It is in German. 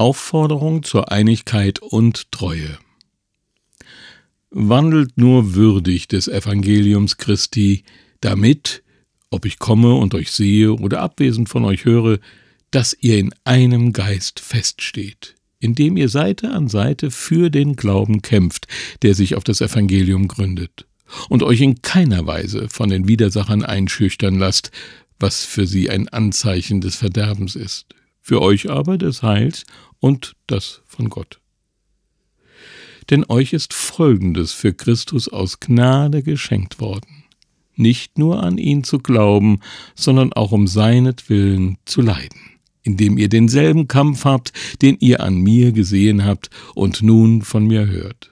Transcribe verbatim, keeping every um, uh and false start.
Aufforderung zur Einigkeit und Treue. Wandelt nur würdig des Evangeliums Christi, damit, ob ich komme und euch sehe oder abwesend von euch höre, dass ihr in einem Geist feststeht, indem ihr Seite an Seite für den Glauben kämpft, der sich auf das Evangelium gründet, und euch in keiner Weise von den Widersachern einschüchtern lasst, was für sie ein Anzeichen des Verderbens ist, für euch aber des Heils und das von Gott. Denn euch ist Folgendes für Christus aus Gnade geschenkt worden, nicht nur an ihn zu glauben, sondern auch um seinetwillen zu leiden, indem ihr denselben Kampf habt, den ihr an mir gesehen habt und nun von mir hört.